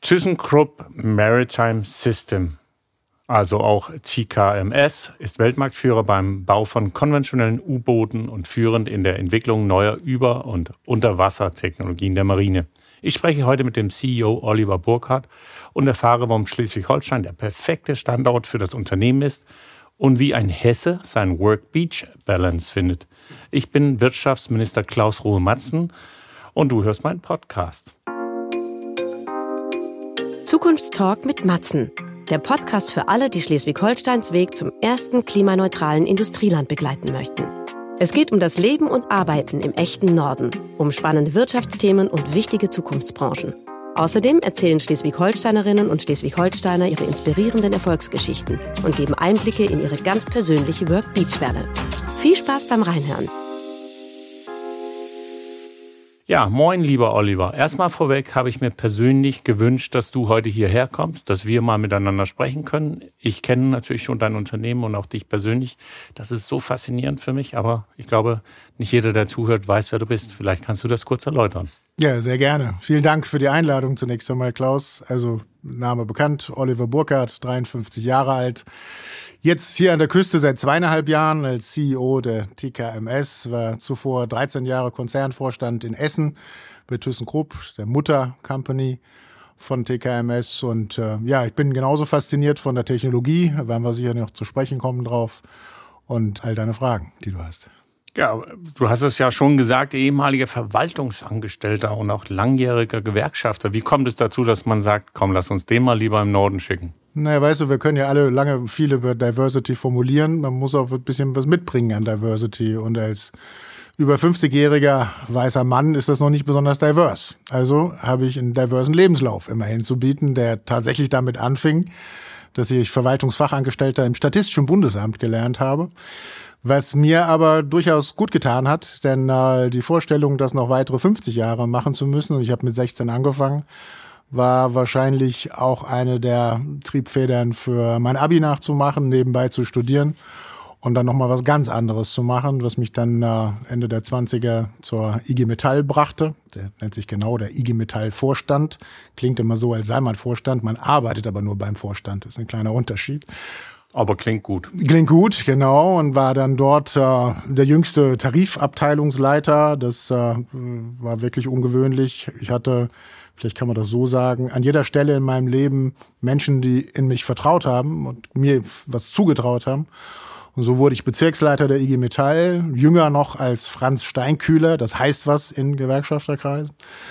ThyssenKrupp Maritime System, also auch TKMS, ist Weltmarktführer beim Bau von konventionellen U-Booten und führend in der Entwicklung neuer Über- und Unterwassertechnologien der Marine. Ich spreche heute mit dem CEO Oliver Burkhardt und erfahre, warum Schleswig-Holstein der perfekte Standort für das Unternehmen ist und wie ein Hesse sein Work-Beach-Balance findet. Ich bin Wirtschaftsminister Klaus Ruhe-Matzen und du hörst meinen Podcast. Zukunftstalk mit Matzen. Der Podcast für alle, die Schleswig-Holsteins Weg zum ersten klimaneutralen Industrieland begleiten möchten. Es geht um das Leben und Arbeiten im echten Norden, um spannende Wirtschaftsthemen und wichtige Zukunftsbranchen. Außerdem erzählen Schleswig-Holsteinerinnen und Schleswig-Holsteiner ihre inspirierenden Erfolgsgeschichten und geben Einblicke in ihre ganz persönliche Work-Beach-Balance. Viel Spaß beim Reinhören. Ja, moin, lieber Oliver. Erstmal vorweg habe ich mir persönlich gewünscht, dass du heute hierher kommst, dass wir mal miteinander sprechen können. Ich kenne natürlich schon dein Unternehmen und auch dich persönlich. Das ist so faszinierend für mich, aber ich glaube, nicht jeder, der zuhört, weiß, wer du bist. Vielleicht kannst du das kurz erläutern. Ja, sehr gerne. Vielen Dank für die Einladung zunächst einmal, Klaus. Also Name bekannt, Oliver Burkhardt, 53 Jahre alt. Jetzt hier an der Küste seit 2,5 Jahren als CEO der TKMS, war zuvor 13 Jahre Konzernvorstand in Essen bei ThyssenKrupp, der Mutter-Company von TKMS. Und ich bin genauso fasziniert von der Technologie, da werden wir sicher noch zu sprechen kommen drauf, und all deine Fragen, die du hast. Ja, du hast es ja schon gesagt, ehemaliger Verwaltungsangestellter und auch langjähriger Gewerkschafter. Wie kommt es dazu, dass man sagt, komm, lass uns den mal lieber im Norden schicken? Naja, weißt du, wir können ja alle lange viel über Diversity formulieren. Man muss auch ein bisschen was mitbringen an Diversity. Und als über 50-jähriger weißer Mann ist das noch nicht besonders diverse. Also habe ich einen diversen Lebenslauf immerhin zu bieten, der tatsächlich damit anfing, dass ich Verwaltungsfachangestellter im Statistischen Bundesamt gelernt habe. Was mir aber durchaus gut getan hat, denn die Vorstellung, das noch weitere 50 Jahre machen zu müssen, und ich habe mit 16 angefangen, war wahrscheinlich auch eine der Triebfedern für mein Abi nachzumachen, nebenbei zu studieren und dann nochmal was ganz anderes zu machen, was mich dann Ende der 20er zur IG Metall brachte. Der nennt sich genau der IG Metall Vorstand. Klingt immer so, als sei man Vorstand, man arbeitet aber nur beim Vorstand. Das ist ein kleiner Unterschied. Aber klingt gut. Klingt gut, genau. Und war dann dort der jüngste Tarifabteilungsleiter. Das war wirklich ungewöhnlich. Ich hatte, vielleicht kann man das so sagen, an jeder Stelle in meinem Leben Menschen, die in mich vertraut haben und mir was zugetraut haben. Und so wurde ich Bezirksleiter der IG Metall, jünger noch als Franz Steinkühler. Das heißt was in Gewerkschafterkreisen.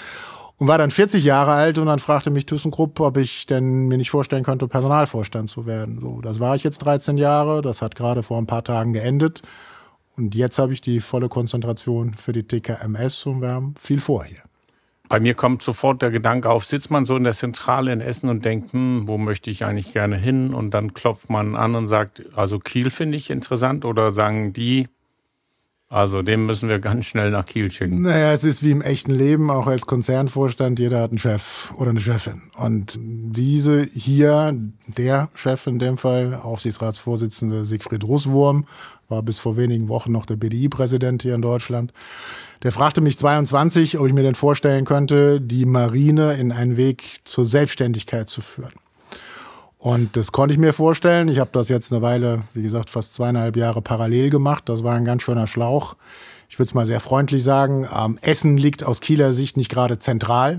Und war dann 40 Jahre alt und dann fragte mich ThyssenKrupp, ob ich denn mir nicht vorstellen könnte, Personalvorstand zu werden. So, das war ich jetzt 13 Jahre, das hat gerade vor ein paar Tagen geendet. Und jetzt habe ich die volle Konzentration für die TKMS und wir haben viel vor hier. Bei mir kommt sofort der Gedanke auf, sitzt man so in der Zentrale in Essen und denkt, wo möchte ich eigentlich gerne hin? Und dann klopft man an und sagt, also Kiel finde ich interessant, oder sagen die, also den müssen wir ganz schnell nach Kiel schicken. Naja, es ist wie im echten Leben, auch als Konzernvorstand, jeder hat einen Chef oder eine Chefin. Und diese hier, der Chef in dem Fall, Aufsichtsratsvorsitzende Siegfried Russwurm, war bis vor wenigen Wochen noch der BDI-Präsident hier in Deutschland. Der fragte mich 22, ob ich mir denn vorstellen könnte, die Marine in einen Weg zur Selbstständigkeit zu führen. Und das konnte ich mir vorstellen. Ich habe das jetzt eine Weile, wie gesagt, fast 2,5 Jahre parallel gemacht. Das war ein ganz schöner Schlauch. Ich würde es mal sehr freundlich sagen. Essen liegt aus Kieler Sicht nicht gerade zentral,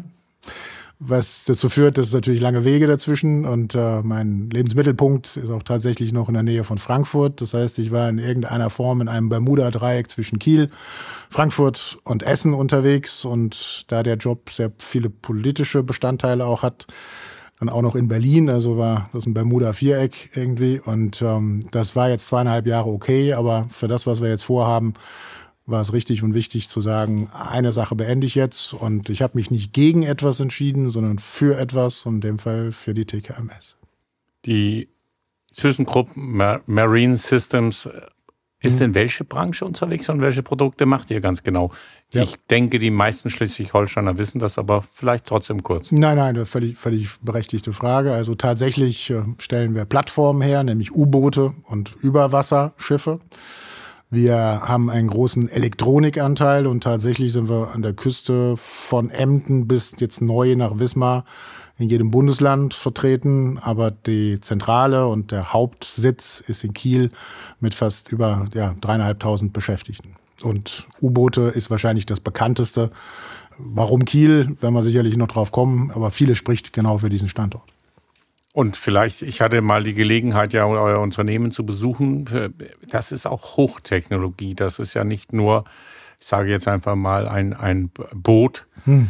was dazu führt, dass es natürlich lange Wege dazwischen, und mein Lebensmittelpunkt ist auch tatsächlich noch in der Nähe von Frankfurt. Das heißt, ich war in irgendeiner Form in einem Bermuda-Dreieck zwischen Kiel, Frankfurt und Essen unterwegs, und da der Job sehr viele politische Bestandteile auch hat, dann auch noch in Berlin, also war das ein Bermuda-Viereck irgendwie, und das war jetzt 2,5 Jahre okay, aber für das, was wir jetzt vorhaben, war es richtig und wichtig zu sagen, eine Sache beende ich jetzt, und ich habe mich nicht gegen etwas entschieden, sondern für etwas, und in dem Fall für die TKMS. Die ThyssenKrupp Marine Systems ist in welche Branche unterwegs und welche Produkte macht ihr ganz genau? Ja. Ich denke, die meisten Schleswig-Holsteiner wissen das, aber vielleicht trotzdem kurz. Nein, das ist völlig berechtigte Frage. Also tatsächlich stellen wir Plattformen her, nämlich U-Boote und Überwasserschiffe. Wir haben einen großen Elektronikanteil und tatsächlich sind wir an der Küste von Emden bis jetzt neu nach Wismar in jedem Bundesland vertreten. Aber die Zentrale und der Hauptsitz ist in Kiel mit fast über 3.500 Beschäftigten. Und U-Boote ist wahrscheinlich das bekannteste. Warum Kiel, werden wir sicherlich noch drauf kommen, aber vieles spricht genau für diesen Standort. Und vielleicht, ich hatte mal die Gelegenheit, ja euer Unternehmen zu besuchen. Das ist auch Hochtechnologie. Das ist ja nicht nur, ich sage jetzt einfach mal, ein Boot.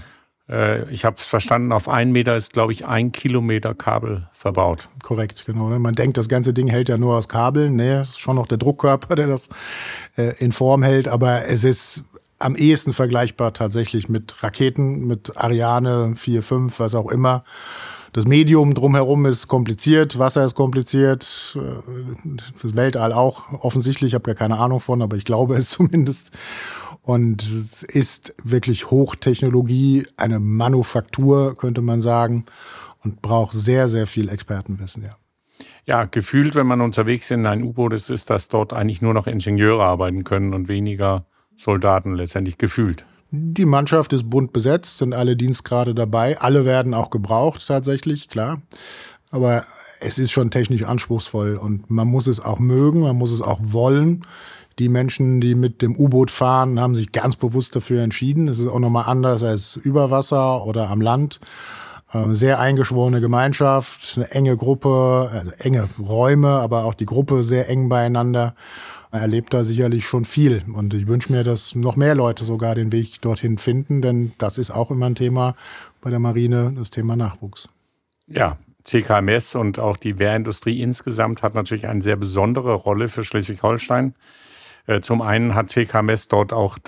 Ich habe es verstanden, auf 1 Meter ist, glaube ich, 1 Kilometer Kabel verbaut. Korrekt, genau. Man denkt, das ganze Ding hält ja nur aus Kabeln. Nee, es ist schon noch der Druckkörper, der das in Form hält. Aber es ist am ehesten vergleichbar tatsächlich mit Raketen, mit Ariane 4, 5, was auch immer. Das Medium drumherum ist kompliziert, Wasser ist kompliziert, das Weltall auch offensichtlich, ich habe gar keine Ahnung von, aber ich glaube es zumindest. Und es ist wirklich Hochtechnologie, eine Manufaktur, könnte man sagen, und braucht sehr, sehr viel Expertenwissen, ja. Ja, gefühlt, wenn man unterwegs in ein U-Boot ist, dass dort eigentlich nur noch Ingenieure arbeiten können und weniger Soldaten letztendlich gefühlt. Die Mannschaft ist bunt besetzt, sind alle Dienstgrade dabei. Alle werden auch gebraucht tatsächlich, klar. Aber es ist schon technisch anspruchsvoll und man muss es auch mögen, man muss es auch wollen. Die Menschen, die mit dem U-Boot fahren, haben sich ganz bewusst dafür entschieden. Es ist auch nochmal anders als über Wasser oder am Land. Sehr eingeschworene Gemeinschaft, eine enge Gruppe, also enge Räume, aber auch die Gruppe sehr eng beieinander. Man erlebt da sicherlich schon viel. Und ich wünsche mir, dass noch mehr Leute sogar den Weg dorthin finden, denn das ist auch immer ein Thema bei der Marine, das Thema Nachwuchs. Ja, TKMS und auch die Wehrindustrie insgesamt hat natürlich eine sehr besondere Rolle für Schleswig-Holstein. Zum einen hat TKMS dort auch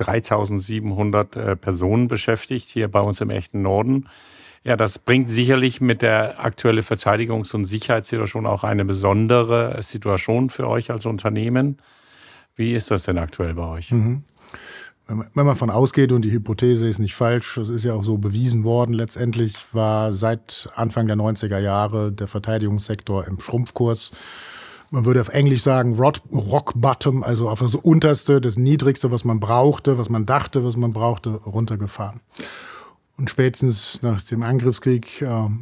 3.700 Personen beschäftigt, hier bei uns im echten Norden. Ja, das bringt sicherlich mit der aktuellen Verteidigungs- und Sicherheitssituation auch eine besondere Situation für euch als Unternehmen. Wie ist das denn aktuell bei euch? Wenn man davon ausgeht, und die Hypothese ist nicht falsch, das ist ja auch so bewiesen worden, letztendlich war seit Anfang der 90er Jahre der Verteidigungssektor im Schrumpfkurs. Man würde auf Englisch sagen Rock Bottom, also auf das Unterste, das Niedrigste, was man brauchte, was man dachte, was man brauchte, runtergefahren. Und spätestens nach dem Angriffskrieg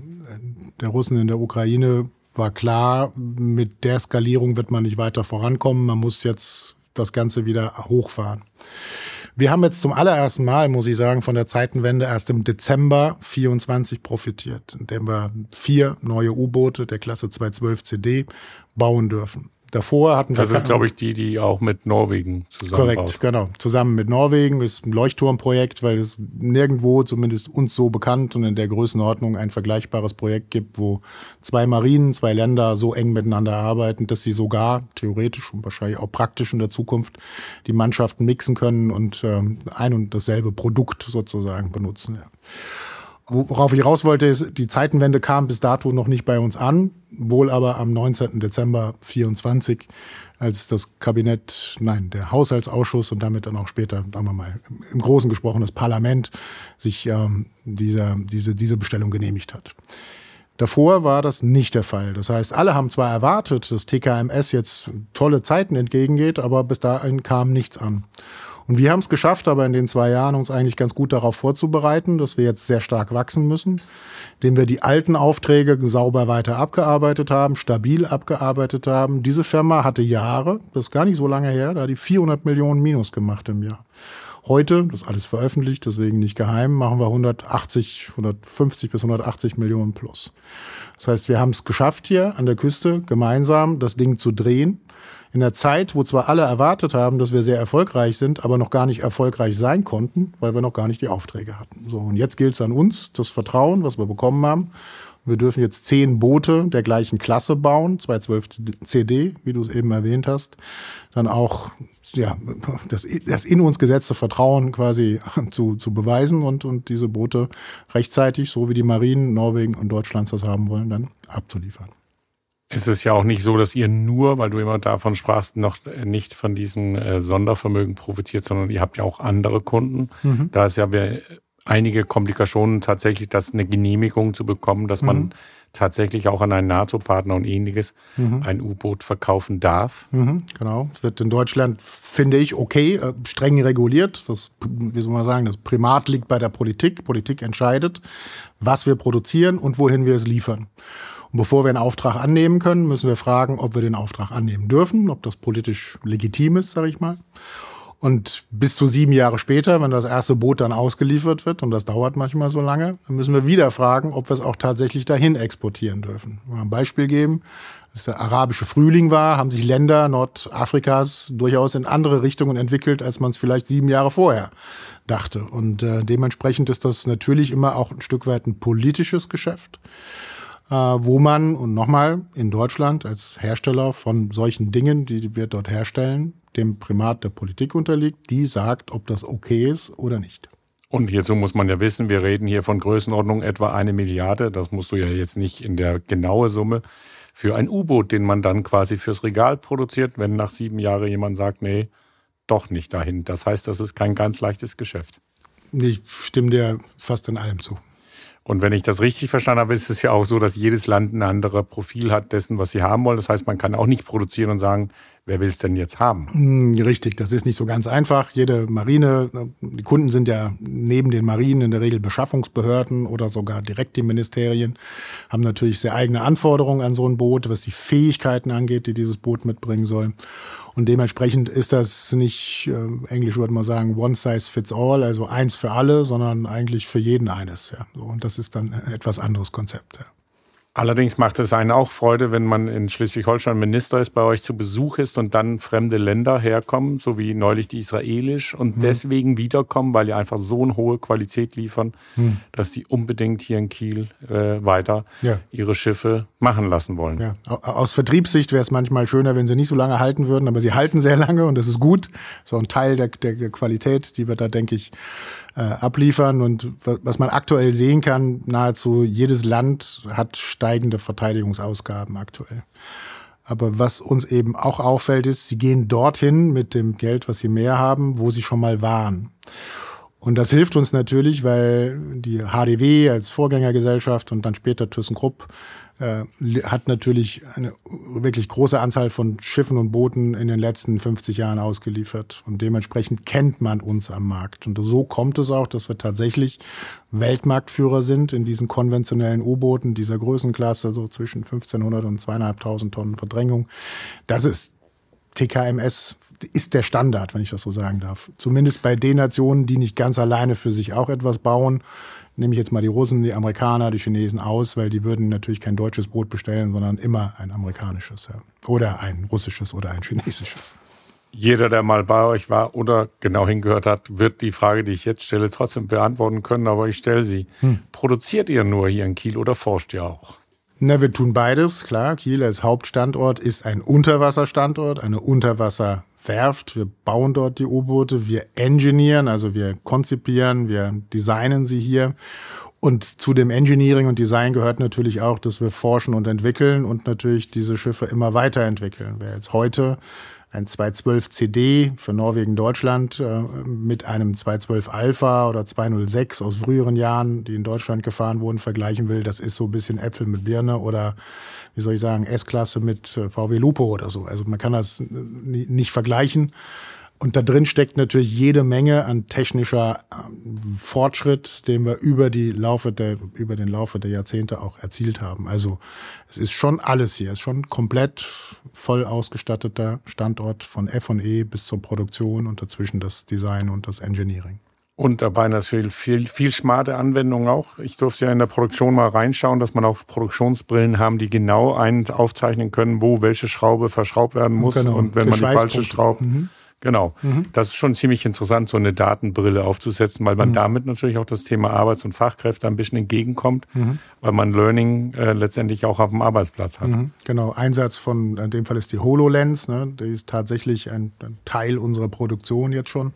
der Russen in der Ukraine war klar, mit der Skalierung wird man nicht weiter vorankommen. Man muss jetzt das Ganze wieder hochfahren. Wir haben jetzt zum allerersten Mal, muss ich sagen, von der Zeitenwende erst im Dezember 24 profitiert, indem wir 4 neue U-Boote der Klasse 212 CD bauen dürfen. Davor hatten wir... Das ist, glaube ich, die auch mit Norwegen zusammenbaut. Korrekt, genau. Zusammen mit Norwegen ist ein Leuchtturmprojekt, weil es nirgendwo, zumindest uns so bekannt und in der Größenordnung, ein vergleichbares Projekt gibt, wo 2 Marinen, 2 Länder so eng miteinander arbeiten, dass sie sogar theoretisch und wahrscheinlich auch praktisch in der Zukunft die Mannschaften mixen können und ein und dasselbe Produkt sozusagen benutzen. Ja. Worauf ich raus wollte, ist, die Zeitenwende kam bis dato noch nicht bei uns an, wohl aber am 19. Dezember 24, als das der Haushaltsausschuss und damit dann auch später, sagen wir mal, im Großen gesprochen das Parlament sich diese Bestellung genehmigt hat. Davor war das nicht der Fall. Das heißt, alle haben zwar erwartet, dass TKMS jetzt tolle Zeiten entgegengeht, aber bis dahin kam nichts an. Und wir haben es geschafft, aber in den 2 Jahren uns eigentlich ganz gut darauf vorzubereiten, dass wir jetzt sehr stark wachsen müssen, indem wir die alten Aufträge sauber weiter abgearbeitet haben, stabil abgearbeitet haben. Diese Firma hatte Jahre, das ist gar nicht so lange her, da hat die 400 Millionen Minus gemacht im Jahr. Heute, das ist alles veröffentlicht, deswegen nicht geheim, machen wir 150 bis 180 Millionen plus. Das heißt, wir haben es geschafft hier an der Küste gemeinsam das Ding zu drehen. In der Zeit, wo zwar alle erwartet haben, dass wir sehr erfolgreich sind, aber noch gar nicht erfolgreich sein konnten, weil wir noch gar nicht die Aufträge hatten. So, und jetzt gilt es an uns, das Vertrauen, was wir bekommen haben. Wir dürfen jetzt 10 Boote der gleichen Klasse bauen, 212 CD, wie du es eben erwähnt hast. Dann auch das in uns gesetzte Vertrauen quasi zu beweisen und diese Boote rechtzeitig, so wie die Marinen Norwegen und Deutschlands das haben wollen, dann abzuliefern. Es ist ja auch nicht so, dass ihr nur, weil du immer davon sprachst, noch nicht von diesem Sondervermögen profitiert, sondern ihr habt ja auch andere Kunden. Da ist ja einige Komplikationen tatsächlich, das eine Genehmigung zu bekommen, dass man tatsächlich auch an einen NATO-Partner und Ähnliches ein U-Boot verkaufen darf. Genau. Es wird in Deutschland, finde ich, streng reguliert. Das, wie soll man sagen, das Primat liegt bei der Politik. Politik entscheidet, was wir produzieren und wohin wir es liefern. Und bevor wir einen Auftrag annehmen können, müssen wir fragen, ob wir den Auftrag annehmen dürfen, ob das politisch legitim ist, sage ich mal. Und bis zu 7 Jahre später, wenn das erste Boot dann ausgeliefert wird, und das dauert manchmal so lange, dann müssen wir wieder fragen, ob wir es auch tatsächlich dahin exportieren dürfen. Wenn wir ein Beispiel geben, als der arabische Frühling war, haben sich Länder Nordafrikas durchaus in andere Richtungen entwickelt, als man es vielleicht 7 Jahre vorher dachte. Und dementsprechend ist das natürlich immer auch ein Stück weit ein politisches Geschäft, wo man, und nochmal, in Deutschland als Hersteller von solchen Dingen, die wir dort herstellen, dem Primat der Politik unterliegt, die sagt, ob das okay ist oder nicht. Und hierzu muss man ja wissen, wir reden hier von Größenordnung etwa 1 Milliarde. Das musst du ja jetzt nicht in der genaue Summe für ein U-Boot, den man dann quasi fürs Regal produziert, wenn nach 7 Jahren jemand sagt, nee, doch nicht dahin. Das heißt, das ist kein ganz leichtes Geschäft. Ich stimme dir fast in allem zu. Und wenn ich das richtig verstanden habe, ist es ja auch so, dass jedes Land ein anderes Profil hat dessen, was sie haben wollen. Das heißt, man kann auch nicht produzieren und sagen, wer will es denn jetzt haben? Richtig, das ist nicht so ganz einfach. Jede Marine, die Kunden sind ja neben den Marinen in der Regel Beschaffungsbehörden oder sogar direkt die Ministerien, haben natürlich sehr eigene Anforderungen an so ein Boot, was die Fähigkeiten angeht, die dieses Boot mitbringen soll. Und dementsprechend ist das nicht, Englisch würde man sagen, one size fits all, also eins für alle, sondern eigentlich für jeden eines. Ja. So, und das ist dann ein etwas anderes Konzept. Ja. Allerdings macht es einen auch Freude, wenn man in Schleswig-Holstein Minister ist, bei euch zu Besuch ist und dann fremde Länder herkommen, so wie neulich die israelisch, und deswegen wiederkommen, weil die einfach so eine hohe Qualität liefern, dass die unbedingt hier in Kiel weiter ihre Schiffe machen lassen wollen. Ja. Aus Vertriebssicht wäre es manchmal schöner, wenn sie nicht so lange halten würden, aber sie halten sehr lange und das ist gut. So ein Teil der Qualität, die wir da, denke ich, abliefern. Und was man aktuell sehen kann, nahezu jedes Land hat steigende Verteidigungsausgaben aktuell. Aber was uns eben auch auffällt, ist, sie gehen dorthin mit dem Geld, was sie mehr haben, wo sie schon mal waren. Und das hilft uns natürlich, weil die HDW als Vorgängergesellschaft und dann später ThyssenKrupp hat natürlich eine wirklich große Anzahl von Schiffen und Booten in den letzten 50 Jahren ausgeliefert. Und dementsprechend kennt man uns am Markt. Und so kommt es auch, dass wir tatsächlich Weltmarktführer sind in diesen konventionellen U-Booten dieser Größenklasse, so zwischen 1500 und 2500 Tonnen Verdrängung. Das ist TKMS, ist der Standard, wenn ich das so sagen darf. Zumindest bei den Nationen, die nicht ganz alleine für sich auch etwas bauen. Nehme ich jetzt mal die Russen, die Amerikaner, die Chinesen aus, weil die würden natürlich kein deutsches Boot bestellen, sondern immer ein amerikanisches, ja. Oder ein russisches oder ein chinesisches. Jeder, der mal bei euch war oder genau hingehört hat, wird die Frage, die ich jetzt stelle, trotzdem beantworten können, aber ich stelle sie. Produziert ihr nur hier in Kiel oder forscht ihr auch? Na, wir tun beides, klar. Kiel als Hauptstandort ist ein Unterwasserstandort, eine Unterwasserwerft. Wir bauen dort die U-Boote, wir engineeren, also wir konzipieren, wir designen sie hier. Und zu dem Engineering und Design gehört natürlich auch, dass wir forschen und entwickeln und natürlich diese Schiffe immer weiterentwickeln. Wer jetzt heute ein 212 CD für Norwegen-Deutschland mit einem 212 Alpha oder 206 aus früheren Jahren, die in Deutschland gefahren wurden, vergleichen will, das ist so ein bisschen Äpfel mit Birne oder, wie soll ich sagen, S-Klasse mit VW Lupo oder so. Also man kann das nicht vergleichen. Und da drin steckt natürlich jede Menge an technischer Fortschritt, den wir über den Laufe der Jahrzehnte auch erzielt haben. Also es ist schon alles hier, es ist schon komplett voll ausgestatteter Standort von F&E bis zur Produktion und dazwischen das Design und das Engineering. Und dabei natürlich viel smarte Anwendungen auch. Ich durfte ja in der Produktion mal reinschauen, dass man auch Produktionsbrillen haben, die genau aufzeichnen können, wo welche Schraube verschraubt werden muss. Genau. Und wenn man die falsche schraubt. Genau. Das ist schon ziemlich interessant, so eine Datenbrille aufzusetzen, weil man damit natürlich auch das Thema Arbeits- und Fachkräfte ein bisschen entgegenkommt, weil man Learning letztendlich auch auf dem Arbeitsplatz hat. Genau. Einsatz von, in dem Fall ist die HoloLens, ne? Die ist tatsächlich ein Teil unserer Produktion jetzt schon.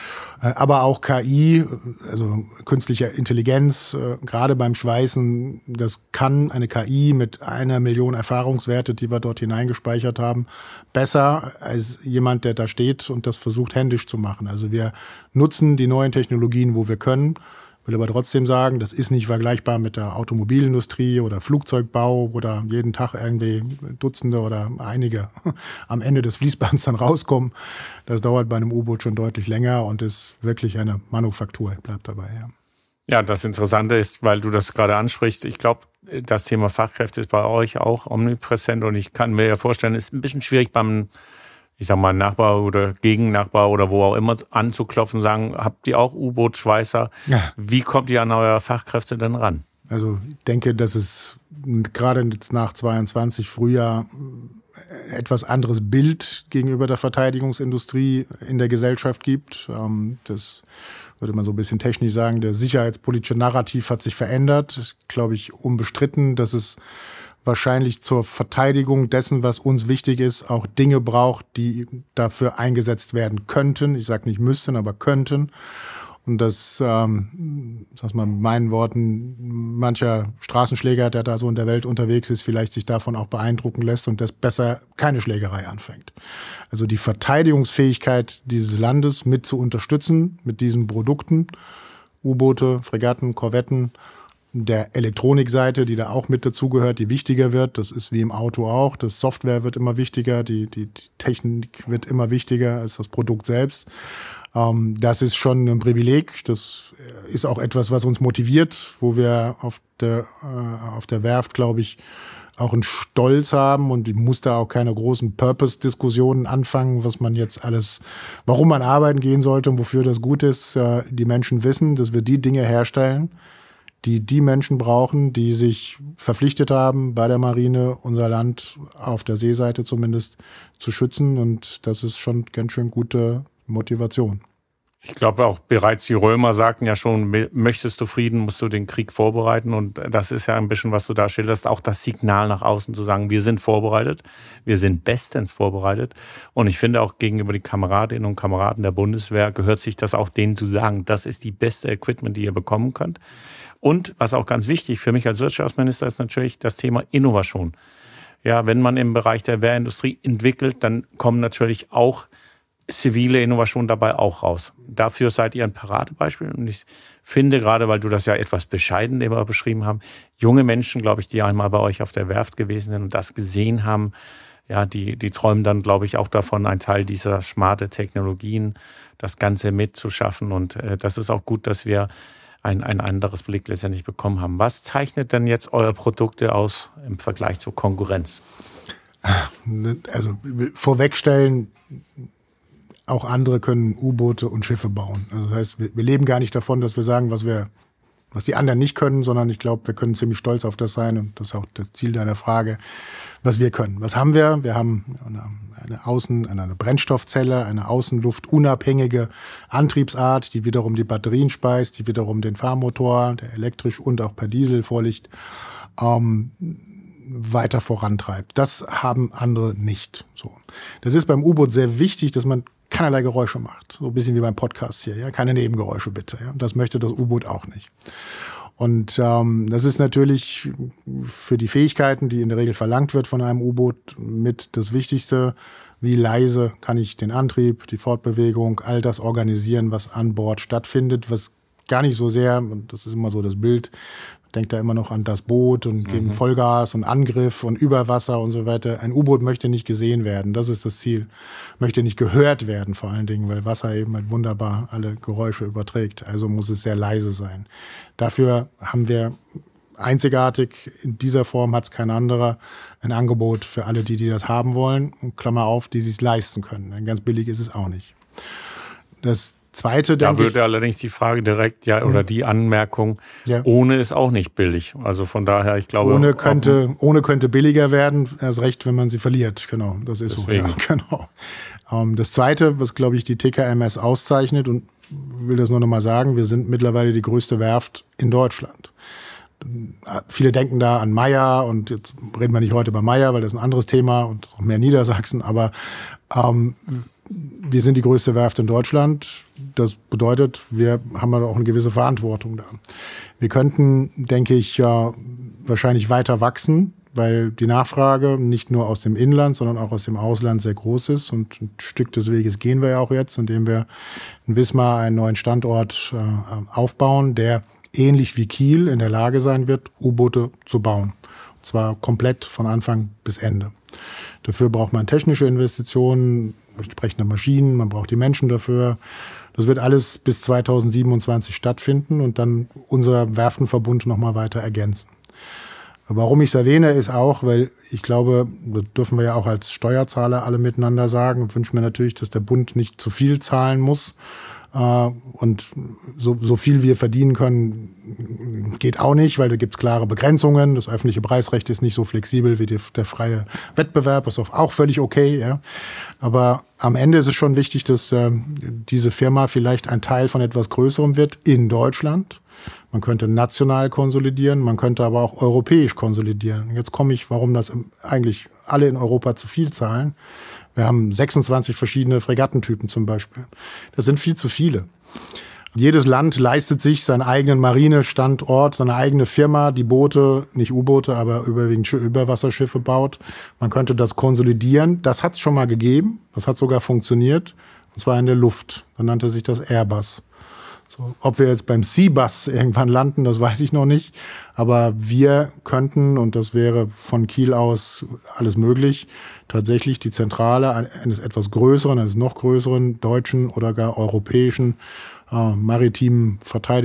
Aber auch KI, also künstliche Intelligenz, gerade beim Schweißen, das kann eine KI mit 1 Million Erfahrungswerte, die wir dort hineingespeichert haben, besser als jemand, der da steht und das versucht händisch zu machen. Also wir nutzen die neuen Technologien, wo wir können. Will aber trotzdem sagen, das ist nicht vergleichbar mit der Automobilindustrie oder Flugzeugbau, wo da jeden Tag irgendwie Dutzende oder einige am Ende des Fließbands dann rauskommen. Das dauert bei einem U-Boot schon deutlich länger und ist wirklich eine Manufaktur, bleibt dabei, ja. Ja, das Interessante ist, weil du das gerade ansprichst, ich glaube, das Thema Fachkräfte ist bei euch auch omnipräsent und ich kann mir ja vorstellen, es ist ein bisschen schwierig beim, ich sag mal, Nachbar oder Gegennachbar oder wo auch immer anzuklopfen und sagen, habt ihr auch U-Boot-Schweißer? Ja. Wie kommt ihr an eure Fachkräfte denn ran? Also ich denke, dass es gerade jetzt nach 22 Frühjahr etwas anderes Bild gegenüber der Verteidigungsindustrie in der Gesellschaft gibt. Das würde man so ein bisschen technisch sagen, der sicherheitspolitische Narrativ hat sich verändert. Ist, glaube ich, unbestritten, dass es wahrscheinlich zur Verteidigung dessen, was uns wichtig ist, auch Dinge braucht, die dafür eingesetzt werden könnten. Ich sage nicht müssten, aber könnten. Und das, sag mal mit meinen Worten, mancher Straßenschläger, der da so in der Welt unterwegs ist, vielleicht sich davon auch beeindrucken lässt und das besser keine Schlägerei anfängt. Also die Verteidigungsfähigkeit dieses Landes mit zu unterstützen, mit diesen Produkten, U-Boote, Fregatten, Korvetten, der Elektronikseite, die da auch mit dazugehört, die wichtiger wird. Das ist wie im Auto auch. Das Software wird immer wichtiger, die Technik wird immer wichtiger als das Produkt selbst. Das ist schon ein Privileg. Das ist auch etwas, was uns motiviert, wo wir auf der Werft, glaube ich, auch einen Stolz haben. Und ich muss da auch keine großen Purpose-Diskussionen anfangen, was man jetzt alles, warum man arbeiten gehen sollte und wofür das gut ist. Die Menschen wissen, dass wir die Dinge herstellen, die Menschen brauchen, die sich verpflichtet haben, bei der Marine unser Land auf der Seeseite zumindest zu schützen. Und das ist schon ganz schön gute Motivation. Ich glaube auch bereits die Römer sagten ja schon, möchtest du Frieden, musst du den Krieg vorbereiten. Und das ist ja ein bisschen, was du da schilderst, auch das Signal nach außen zu sagen, wir sind vorbereitet, wir sind bestens vorbereitet. Und ich finde auch gegenüber die Kameradinnen und Kameraden der Bundeswehr gehört sich das auch denen zu sagen, das ist die beste Equipment, die ihr bekommen könnt. Und was auch ganz wichtig für mich als Wirtschaftsminister ist natürlich das Thema Innovation. Ja, wenn man im Bereich der Wehrindustrie entwickelt, dann kommen natürlich auch zivile Innovation dabei auch raus. Dafür seid ihr ein Paradebeispiel. Und ich finde, gerade weil du das ja etwas bescheiden immer beschrieben haben, junge Menschen, glaube ich, die einmal bei euch auf der Werft gewesen sind und das gesehen haben, ja, die träumen dann, glaube ich, auch davon, ein Teil dieser smarte Technologien, das Ganze mitzuschaffen. Und das ist auch gut, dass wir ein anderes Blick letztendlich bekommen haben. Was zeichnet denn jetzt eure Produkte aus im Vergleich zur Konkurrenz? Also vorwegstellen, auch andere können U-Boote und Schiffe bauen. Also das heißt, wir leben gar nicht davon, dass wir sagen, was die anderen nicht können, sondern ich glaube, wir können ziemlich stolz auf das sein. Und das ist auch das Ziel deiner Frage, was wir können. Was haben wir? Wir haben eine Brennstoffzelle, eine außenluftunabhängige Antriebsart, die wiederum die Batterien speist, die wiederum den Fahrmotor, der elektrisch und auch per Diesel vorliegt, weiter vorantreibt. Das haben andere nicht. So. Das ist beim U-Boot sehr wichtig, dass man keinerlei Geräusche macht. So ein bisschen wie beim Podcast hier. Ja? Keine Nebengeräusche bitte. Ja? Das möchte das U-Boot auch nicht. Und das ist natürlich für die Fähigkeiten, die in der Regel verlangt wird von einem U-Boot, mit das Wichtigste. Wie leise kann ich den Antrieb, die Fortbewegung, all das organisieren, was an Bord stattfindet, was gar nicht so sehr, und das ist immer so das Bild, denkt da immer noch an das Boot und geben Vollgas und Angriff und Überwasser und so weiter. Ein U-Boot möchte nicht gesehen werden, das ist das Ziel. Möchte nicht gehört werden vor allen Dingen, weil Wasser eben halt wunderbar alle Geräusche überträgt. Also muss es sehr leise sein. Dafür haben wir einzigartig, in dieser Form hat es kein anderer, ein Angebot für alle, die das haben wollen. Und Klammer auf, die sich leisten können. Denn ganz billig ist es auch nicht. Das Zweite, da würde allerdings die Frage direkt, oder die Anmerkung, ohne ist auch nicht billig. Also von daher, ich glaube... Ohne könnte billiger werden, erst recht, wenn man sie verliert. Genau, das ist deswegen. So. Ja, genau. Das Zweite, was, glaube ich, die TKMS auszeichnet, und will das nur noch mal sagen, wir sind mittlerweile die größte Werft in Deutschland. Viele denken da an Meyer, und jetzt reden wir nicht heute über Meyer, weil das ist ein anderes Thema und auch mehr Niedersachsen, aber wir sind die größte Werft in Deutschland. Das bedeutet, wir haben auch eine gewisse Verantwortung da. Wir könnten, denke ich, wahrscheinlich weiter wachsen, weil die Nachfrage nicht nur aus dem Inland, sondern auch aus dem Ausland sehr groß ist. Und ein Stück des Weges gehen wir ja auch jetzt, indem wir in Wismar einen neuen Standort aufbauen, der ähnlich wie Kiel in der Lage sein wird, U-Boote zu bauen. Und zwar komplett von Anfang bis Ende. Dafür braucht man technische Investitionen, entsprechende Maschinen, man braucht die Menschen dafür. Das wird alles bis 2027 stattfinden und dann unser Werftenverbund nochmal weiter ergänzen. Warum ich es erwähne, ist auch, weil ich glaube, das dürfen wir ja auch als Steuerzahler alle miteinander sagen, wünschen wir natürlich, dass der Bund nicht zu viel zahlen muss. Und so viel wir verdienen können, geht auch nicht, weil da gibt es klare Begrenzungen. Das öffentliche Preisrecht ist nicht so flexibel wie der freie Wettbewerb, ist auch völlig okay. Ja. Aber am Ende ist es schon wichtig, dass diese Firma vielleicht ein Teil von etwas Größerem wird in Deutschland. Man könnte national konsolidieren, man könnte aber auch europäisch konsolidieren. Jetzt komme ich, warum das eigentlich alle in Europa zu viel zahlen. Wir haben 26 verschiedene Fregattentypen zum Beispiel. Das sind viel zu viele. Jedes Land leistet sich seinen eigenen Marinestandort, seine eigene Firma, die Boote, nicht U-Boote, aber überwiegend Überwasserschiffe baut. Man könnte das konsolidieren. Das hat es schon mal gegeben. Das hat sogar funktioniert. Und zwar in der Luft. Dann nannte sich das Airbus. So, ob wir jetzt beim Seabus irgendwann landen, das weiß ich noch nicht. Aber wir könnten, und das wäre von Kiel aus alles möglich, tatsächlich die Zentrale eines etwas größeren, eines noch größeren deutschen oder gar europäischen maritimen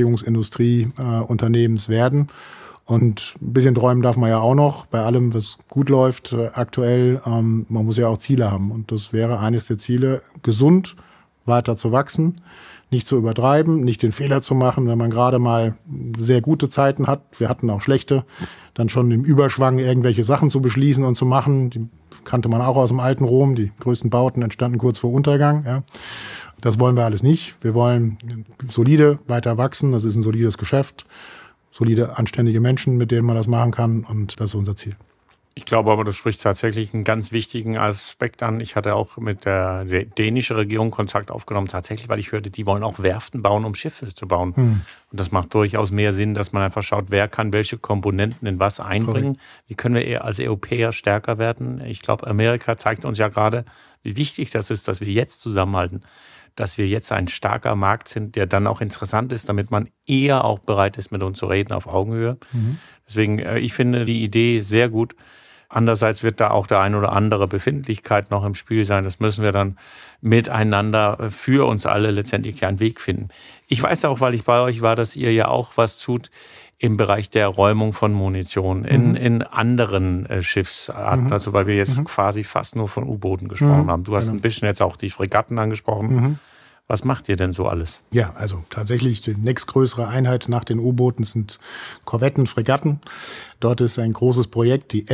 Verteidigungsindustrie-Unternehmens werden. Und ein bisschen träumen darf man ja auch noch, bei allem, was gut läuft aktuell. Man muss ja auch Ziele haben. Und das wäre eines der Ziele, gesund weiter zu wachsen. Nicht zu übertreiben, nicht den Fehler zu machen, wenn man gerade mal sehr gute Zeiten hat. Wir hatten auch schlechte, dann schon im Überschwang irgendwelche Sachen zu beschließen und zu machen. Die kannte man auch aus dem alten Rom. Die größten Bauten entstanden kurz vor Untergang. Ja. Das wollen wir alles nicht. Wir wollen solide weiter wachsen. Das ist ein solides Geschäft. Solide, anständige Menschen, mit denen man das machen kann. Und das ist unser Ziel. Ich glaube aber, du sprichst tatsächlich einen ganz wichtigen Aspekt an. Ich hatte auch mit der dänischen Regierung Kontakt aufgenommen, tatsächlich, weil ich hörte, die wollen auch Werften bauen, um Schiffe zu bauen. Und das macht durchaus mehr Sinn, dass man einfach schaut, wer kann welche Komponenten in was einbringen. Correct. Wie können wir eher als Europäer stärker werden? Ich glaube, Amerika zeigt uns ja gerade, wie wichtig das ist, dass wir jetzt zusammenhalten. Dass wir jetzt ein starker Markt sind, der dann auch interessant ist, damit man eher auch bereit ist, mit uns zu reden auf Augenhöhe. Deswegen, ich finde die Idee sehr gut. Andererseits wird da auch der ein oder andere Befindlichkeit noch im Spiel sein. Das müssen wir dann miteinander für uns alle letztendlich einen Weg finden. Ich weiß auch, weil ich bei euch war, dass ihr ja auch was tut im Bereich der Räumung von Munition in anderen Schiffsarten. Also weil wir jetzt quasi fast nur von U-Booten gesprochen haben. Du hast ein bisschen jetzt auch die Fregatten angesprochen. Was macht ihr denn so alles? Ja, also tatsächlich die nächstgrößere Einheit nach den U-Booten sind Korvetten, Fregatten. Dort ist ein großes Projekt, die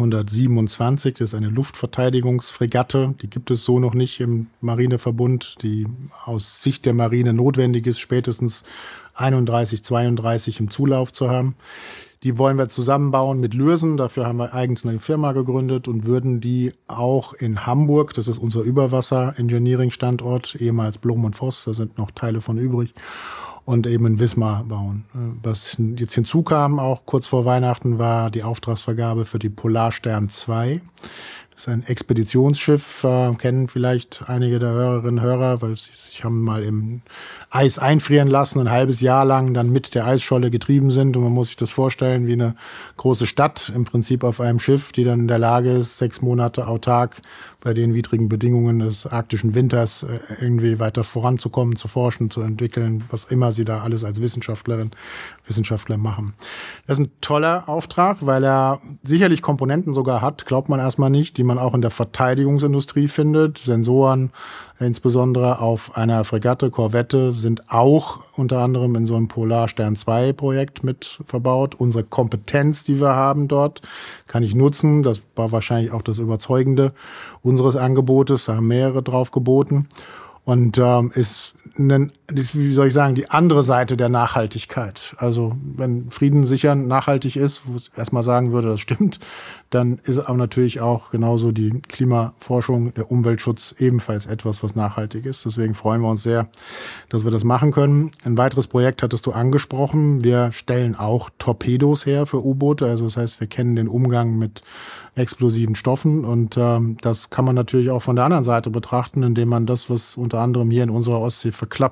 F-127, das ist eine Luftverteidigungsfregatte. Die gibt es so noch nicht im Marineverbund, die aus Sicht der Marine notwendig ist, spätestens 31, 32 im Zulauf zu haben. Die wollen wir zusammenbauen mit Lürsen. Dafür haben wir eigens eine Firma gegründet und würden die auch in Hamburg, das ist unser Überwasser-Engineering-Standort, ehemals Blom und Voss, da sind noch Teile von übrig, und eben in Wismar bauen. Was jetzt hinzukam, auch kurz vor Weihnachten, war die Auftragsvergabe für die Polarstern 2. Das ist ein Expeditionsschiff, kennen vielleicht einige der Hörerinnen und Hörer, weil sie sich haben mal im Eis einfrieren lassen, ein halbes Jahr lang dann mit der Eisscholle getrieben sind. Und man muss sich das vorstellen wie eine große Stadt, im Prinzip auf einem Schiff, die dann in der Lage ist, 6 Monate autark bei den widrigen Bedingungen des arktischen Winters irgendwie weiter voranzukommen, zu forschen, zu entwickeln, was immer sie da alles als Wissenschaftler machen. Das ist ein toller Auftrag, weil er sicherlich Komponenten sogar hat, glaubt man erstmal nicht, die man auch in der Verteidigungsindustrie findet. Sensoren, insbesondere auf einer Fregatte, Korvette, sind auch unter anderem in so einem Polarstern 2 Projekt mit verbaut. Unsere Kompetenz, die wir haben dort, kann ich nutzen. Das war wahrscheinlich auch das Überzeugende unseres Angebotes. Da haben mehrere drauf geboten. Und ist, wie soll ich sagen, die andere Seite der Nachhaltigkeit. Also wenn Frieden sichern nachhaltig ist, wo ich erstmal sagen würde, das stimmt, dann ist aber natürlich auch genauso die Klimaforschung, der Umweltschutz ebenfalls etwas, was nachhaltig ist. Deswegen freuen wir uns sehr, dass wir das machen können. Ein weiteres Projekt hattest du angesprochen. Wir stellen auch Torpedos her für U-Boote. Also das heißt, wir kennen den Umgang mit explosiven Stoffen und das kann man natürlich auch von der anderen Seite betrachten, indem man das, was unter anderem hier in unserer Ostsee verklappt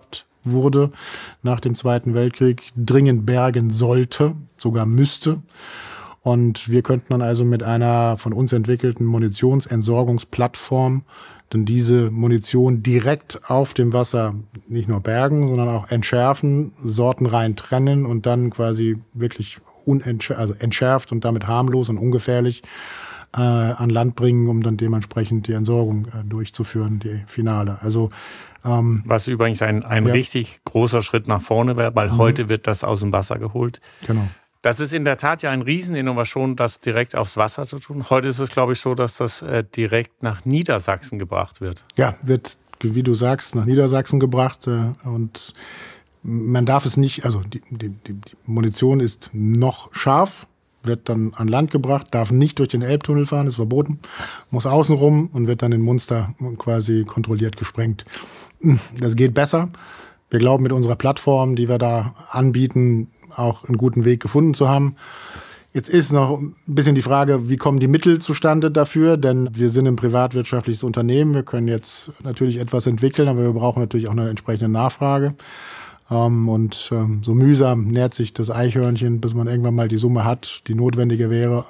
wurde nach dem Zweiten Weltkrieg, dringend bergen sollte, sogar müsste. Und wir könnten dann also mit einer von uns entwickelten Munitionsentsorgungsplattform dann diese Munition direkt auf dem Wasser nicht nur bergen, sondern auch entschärfen, sortenrein trennen und dann quasi wirklich entschärft und damit harmlos und ungefährlich an Land bringen, um dann dementsprechend die Entsorgung durchzuführen, die finale. Also was übrigens ein richtig großer Schritt nach vorne wäre, weil heute wird das aus dem Wasser geholt. Genau. Das ist in der Tat ja eine Rieseninnovation, das direkt aufs Wasser zu tun. Heute ist es, glaube ich, so, dass das direkt nach Niedersachsen gebracht wird. Ja, wird, wie du sagst, nach Niedersachsen gebracht. Und man darf es nicht, also die Munition ist noch scharf, wird dann an Land gebracht, darf nicht durch den Elbtunnel fahren, ist verboten, muss außen rum und wird dann in Munster quasi kontrolliert gesprengt. Das geht besser. Wir glauben, mit unserer Plattform, die wir da anbieten, auch einen guten Weg gefunden zu haben. Jetzt ist noch ein bisschen die Frage, wie kommen die Mittel zustande dafür? Denn wir sind ein privatwirtschaftliches Unternehmen. Wir können jetzt natürlich etwas entwickeln, aber wir brauchen natürlich auch eine entsprechende Nachfrage. Und so mühsam nährt sich das Eichhörnchen, bis man irgendwann mal die Summe hat, die notwendig wäre,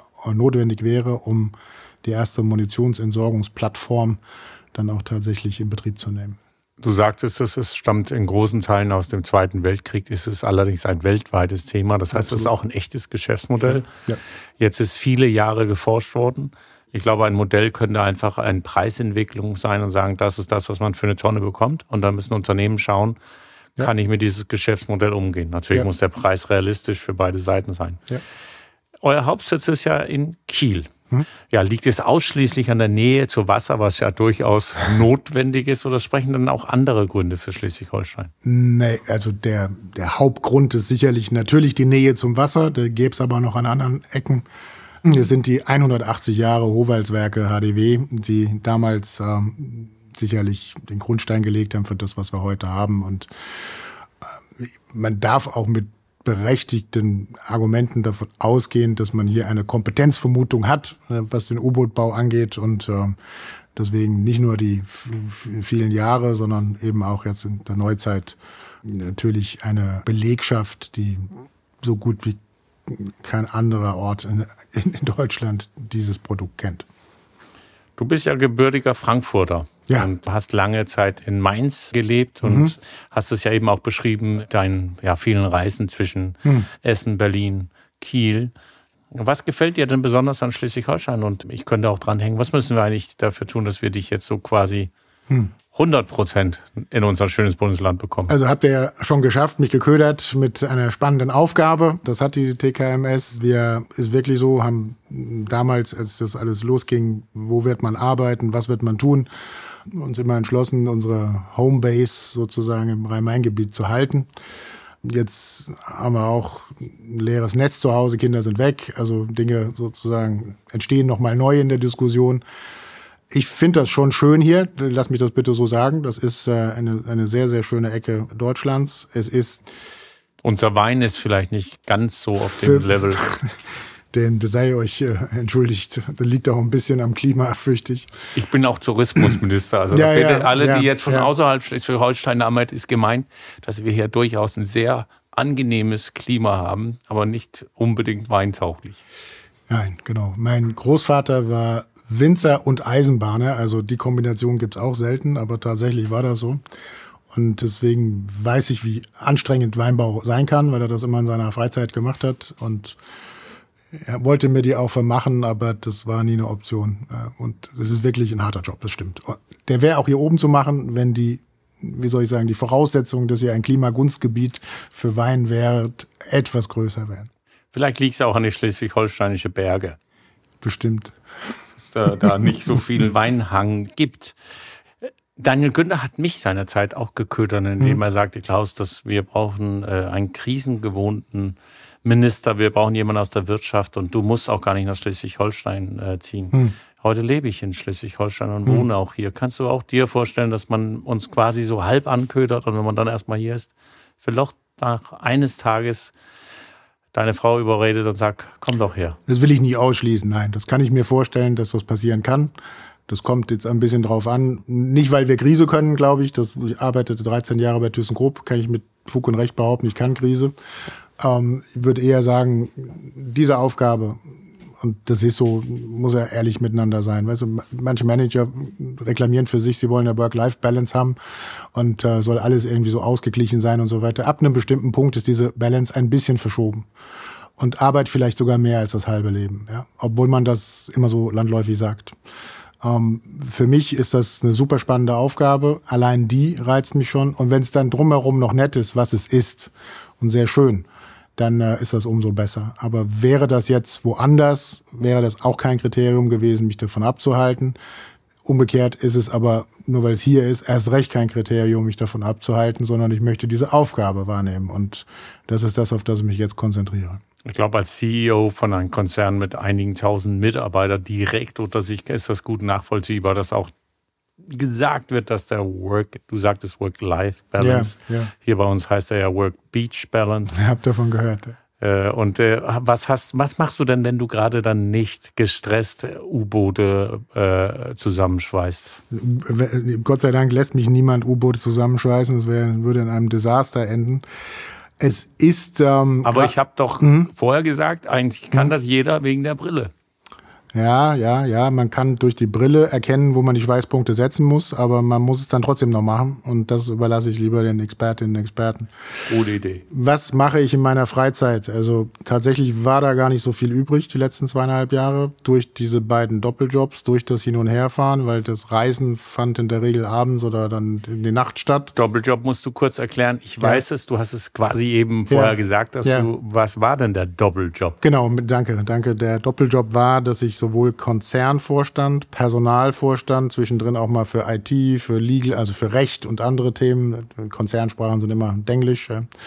um die erste Munitionsentsorgungsplattform dann auch tatsächlich in Betrieb zu nehmen. Du sagtest, es stammt in großen Teilen aus dem Zweiten Weltkrieg. Es ist allerdings ein weltweites Thema. Das heißt, es ist auch ein echtes Geschäftsmodell. Ja. Jetzt ist viele Jahre geforscht worden. Ich glaube, ein Modell könnte einfach eine Preisentwicklung sein und sagen, das ist das, was man für eine Tonne bekommt. Und dann müssen Unternehmen schauen, kann ich mit dieses Geschäftsmodell umgehen. Natürlich muss der Preis realistisch für beide Seiten sein. Ja. Euer Hauptsitz ist ja in Kiel. Ja, liegt es ausschließlich an der Nähe zu Wasser, was ja durchaus notwendig ist, oder sprechen dann auch andere Gründe für Schleswig-Holstein? Nee, also der Hauptgrund ist sicherlich natürlich die Nähe zum Wasser. Da gäbe es aber noch an anderen Ecken. Es sind die 180 Jahre Howaldtswerke HDW, die damals sicherlich den Grundstein gelegt haben für das, was wir heute haben. Und man darf auch mit berechtigten Argumenten davon ausgehen, dass man hier eine Kompetenzvermutung hat, was den U-Boot-Bau angeht und deswegen nicht nur die vielen Jahre, sondern eben auch jetzt in der Neuzeit natürlich eine Belegschaft, die so gut wie kein anderer Ort in Deutschland dieses Produkt kennt. Du bist ja gebürtiger Frankfurter. Ja. Und hast lange Zeit in Mainz gelebt und hast es ja eben auch beschrieben, deinen vielen Reisen zwischen Essen, Berlin, Kiel. Was gefällt dir denn besonders an Schleswig-Holstein? Und ich könnte auch dranhängen, was müssen wir eigentlich dafür tun, dass wir dich jetzt so quasi 100% in unser schönes Bundesland bekommen? Also habt ihr ja schon geschafft, mich geködert mit einer spannenden Aufgabe. Das hat die TKMS. Wir ist wirklich so, haben damals, als das alles losging, wo wird man arbeiten, was wird man tun, uns immer entschlossen, unsere Homebase sozusagen im Rhein-Main-Gebiet zu halten. Jetzt haben wir auch ein leeres Netz zu Hause, Kinder sind weg, also Dinge sozusagen entstehen nochmal neu in der Diskussion. Ich finde das schon schön hier, lass mich das bitte so sagen. Das ist eine sehr, sehr schöne Ecke Deutschlands. Es ist... Unser Wein ist vielleicht nicht ganz so auf dem Level. Denn das sei euch entschuldigt, das liegt auch ein bisschen am Klima, fürchte ich. Ich bin auch Tourismusminister. Also alle, die jetzt von außerhalb Schleswig-Holstein arbeiten, ist gemeint, dass wir hier durchaus ein sehr angenehmes Klima haben, aber nicht unbedingt weintauglich. Nein, genau. Mein Großvater war Winzer und Eisenbahner, also die Kombination gibt's auch selten, aber tatsächlich war das so. Und deswegen weiß ich, wie anstrengend Weinbau sein kann, weil er das immer in seiner Freizeit gemacht hat. Und er wollte mir die auch vermachen, aber das war nie eine Option. Und es ist wirklich ein harter Job, das stimmt. Der wäre auch hier oben zu machen, wenn die Voraussetzungen, dass hier ein Klimagunstgebiet für Wein wäre, etwas größer wären. Vielleicht liegt es auch an die schleswig-holsteinische Berge. Bestimmt. Dass es da nicht so viel Weinhang gibt. Daniel Günther hat mich seinerzeit auch geködert, indem er sagte, Klaus, dass wir brauchen einen krisengewohnten Minister, wir brauchen jemanden aus der Wirtschaft und du musst auch gar nicht nach Schleswig-Holstein ziehen. Heute lebe ich in Schleswig-Holstein und wohne auch hier. Kannst du auch dir vorstellen, dass man uns quasi so halb anködert und wenn man dann erstmal hier ist, vielleicht nach eines Tages deine Frau überredet und sagt, komm doch her? Das will ich nicht ausschließen, nein. Das kann ich mir vorstellen, dass das passieren kann. Das kommt jetzt ein bisschen drauf an. Nicht, weil wir Krise können, glaube ich. Ich arbeitete 13 Jahre bei ThyssenKrupp, kann ich mit Fug und Recht behaupten, ich kann Krise. Ich würde eher sagen, diese Aufgabe, und das ist so, muss ja ehrlich miteinander sein. Weißt du, manche Manager reklamieren für sich, sie wollen eine Work-Life-Balance haben und soll alles irgendwie so ausgeglichen sein und so weiter. Ab einem bestimmten Punkt ist diese Balance ein bisschen verschoben. Und Arbeit vielleicht sogar mehr als das halbe Leben, ja? Obwohl man das immer so landläufig sagt. Für mich ist das eine super spannende Aufgabe. Allein die reizt mich schon. Und wenn es dann drumherum noch nett ist, was es ist und sehr schön, dann ist das umso besser. Aber wäre das jetzt woanders, wäre das auch kein Kriterium gewesen, mich davon abzuhalten. Umgekehrt ist es aber, nur weil es hier ist, erst recht kein Kriterium, mich davon abzuhalten, sondern ich möchte diese Aufgabe wahrnehmen. Und das ist das, auf das ich mich jetzt konzentriere. Ich glaube, als CEO von einem Konzern mit einigen tausend Mitarbeitern direkt unter sich ist das gut nachvollziehbar, dass auch gesagt wird, dass der du sagtest Work-Life-Balance, hier bei uns heißt er ja Work-Beach-Balance. Ich habe davon gehört. Was machst du denn, wenn du gerade dann nicht gestresst U-Boote zusammenschweißt? Gott sei Dank lässt mich niemand U-Boote zusammenschweißen, das würde in einem Desaster enden. Es ist. Aber ich habe doch vorher gesagt, eigentlich kann das jeder wegen der Brille. Ja. Man kann durch die Brille erkennen, wo man die Schweißpunkte setzen muss, aber man muss es dann trotzdem noch machen. Und das überlasse ich lieber den Expertinnen und Experten. Gute Idee. Was mache ich in meiner Freizeit? Also tatsächlich war da gar nicht so viel übrig die letzten 2,5 Jahre durch diese beiden Doppeljobs, durch das Hin- und Herfahren, weil das Reisen fand in der Regel abends oder dann in die Nacht statt. Doppeljob musst du kurz erklären. Ich weiß es, du hast es quasi eben vorher gesagt, dass was war denn der Doppeljob? Genau, danke. Der Doppeljob war, dass ich sowohl Konzernvorstand, Personalvorstand, zwischendrin auch mal für IT, für Legal, also für Recht und andere Themen. Konzernsprachen sind immer Denglisch.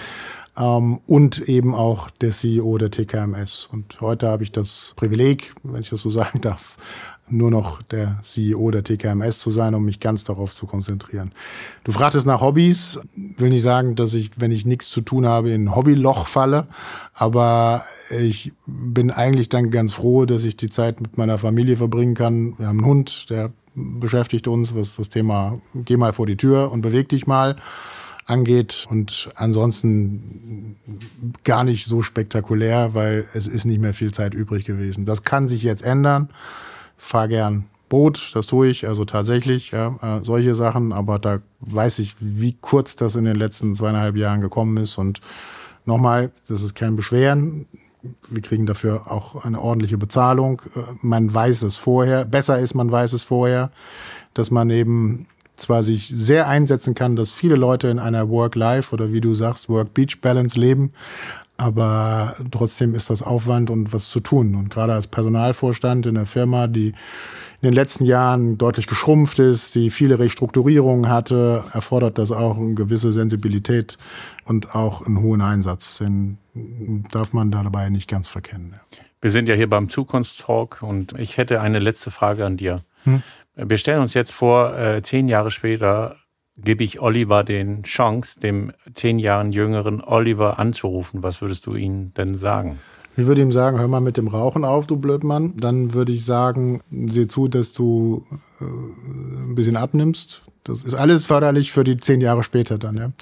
Und eben auch der CEO der TKMS. Und heute habe ich das Privileg, wenn ich das so sagen darf, nur noch der CEO der TKMS zu sein, um mich ganz darauf zu konzentrieren. Du fragtest nach Hobbys. Will nicht sagen, dass ich, wenn ich nichts zu tun habe, in ein Hobbyloch falle. Aber ich bin eigentlich dann ganz froh, dass ich die Zeit mit meiner Familie verbringen kann. Wir haben einen Hund, der beschäftigt uns, was das Thema geh mal vor die Tür und beweg dich mal angeht. Und ansonsten gar nicht so spektakulär, weil es ist nicht mehr viel Zeit übrig gewesen. Das kann sich jetzt ändern. Fahr gern Boot, das tue ich, also tatsächlich, solche Sachen, aber da weiß ich, wie kurz das in den letzten 2,5 Jahren gekommen ist. Und nochmal, das ist kein Beschweren, wir kriegen dafür auch eine ordentliche Bezahlung, man weiß es vorher, besser ist, man weiß es vorher, dass man eben zwar sich sehr einsetzen kann, dass viele Leute in einer Work-Life oder wie du sagst, Work-Beach-Balance leben, aber trotzdem ist das Aufwand und was zu tun. Und gerade als Personalvorstand in einer Firma, die in den letzten Jahren deutlich geschrumpft ist, die viele Restrukturierungen hatte, erfordert das auch eine gewisse Sensibilität und auch einen hohen Einsatz. Den darf man dabei nicht ganz verkennen. Wir sind ja hier beim Zukunftstalk und ich hätte eine letzte Frage an dir. Wir stellen uns jetzt vor, 10 Jahre später gebe ich Oliver den Chance, dem 10 Jahren jüngeren Oliver anzurufen. Was würdest du ihm denn sagen? Ich würde ihm sagen, hör mal mit dem Rauchen auf, du Blödmann. Dann würde ich sagen, sieh zu, dass du ein bisschen abnimmst. Das ist alles förderlich für die 10 Jahre später dann. Ja.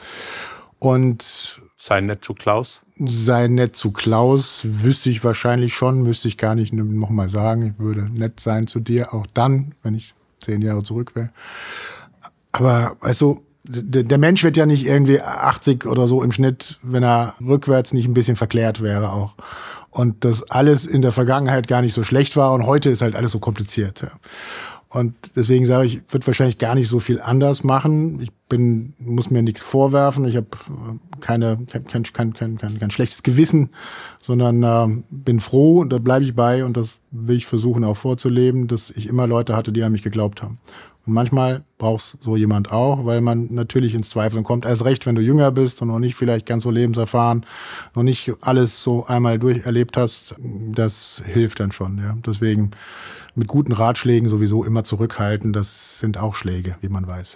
Und sei nett zu Klaus? Sei nett zu Klaus, wüsste ich wahrscheinlich schon, müsste ich gar nicht nochmal sagen. Ich würde nett sein zu dir, auch dann, wenn ich 10 Jahre zurück wäre. Aber weißt du, der Mensch wird ja nicht irgendwie 80 oder so im Schnitt, wenn er rückwärts nicht ein bisschen verklärt wäre auch. Und dass alles in der Vergangenheit gar nicht so schlecht war und heute ist halt alles so kompliziert. Ja. Und deswegen sage ich, wird wahrscheinlich gar nicht so viel anders machen. Ich muss mir nichts vorwerfen. Ich habe kein schlechtes Gewissen, sondern bin froh und da bleibe ich bei und das will ich versuchen auch vorzuleben, dass ich immer Leute hatte, die an mich geglaubt haben. Und manchmal brauchst so jemand auch, weil man natürlich ins Zweifeln kommt. Erst recht, wenn du jünger bist und noch nicht vielleicht ganz so lebenserfahren, noch nicht alles so einmal durcherlebt hast, das hilft dann schon. Ja. Deswegen mit guten Ratschlägen sowieso immer zurückhalten, das sind auch Schläge, wie man weiß. Ja.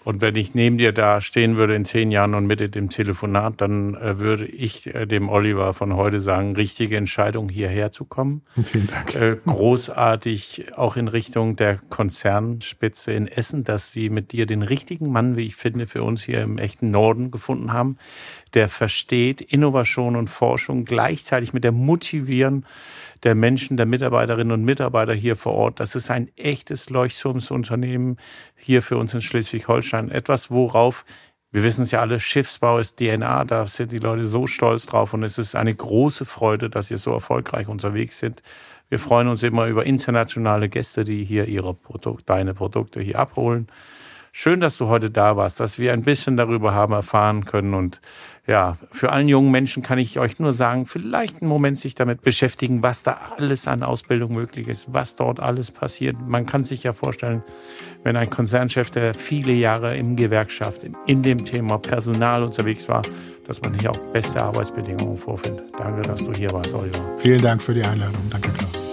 Und wenn ich neben dir da stehen würde in 10 Jahren und mit dem Telefonat, dann würde ich dem Oliver von heute sagen, richtige Entscheidung, hierher zu kommen. Vielen Dank. Großartig auch in Richtung der Konzernspitze in Essen, dass sie mit dir den richtigen Mann, wie ich finde, für uns hier im echten Norden gefunden haben, der versteht Innovation und Forschung gleichzeitig mit der Motivieren der Menschen, der Mitarbeiterinnen und Mitarbeiter hier vor Ort. Das ist ein echtes Leuchtturmsunternehmen hier für uns in Schleswig-Holstein. Etwas, worauf, wir wissen es ja alle, Schiffsbau ist DNA, da sind die Leute so stolz drauf und es ist eine große Freude, dass ihr so erfolgreich unterwegs sind. Wir freuen uns immer über internationale Gäste, die hier deine Produkte hier abholen. Schön, dass du heute da warst, dass wir ein bisschen darüber haben erfahren können. Und ja, für allen jungen Menschen kann ich euch nur sagen, vielleicht einen Moment sich damit beschäftigen, was da alles an Ausbildung möglich ist, was dort alles passiert. Man kann sich ja vorstellen, wenn ein Konzernchef, der viele Jahre in Gewerkschaft, in dem Thema Personal unterwegs war, dass man hier auch beste Arbeitsbedingungen vorfindet. Danke, dass du hier warst, Oliver. Vielen Dank für die Einladung. Danke, Klaus.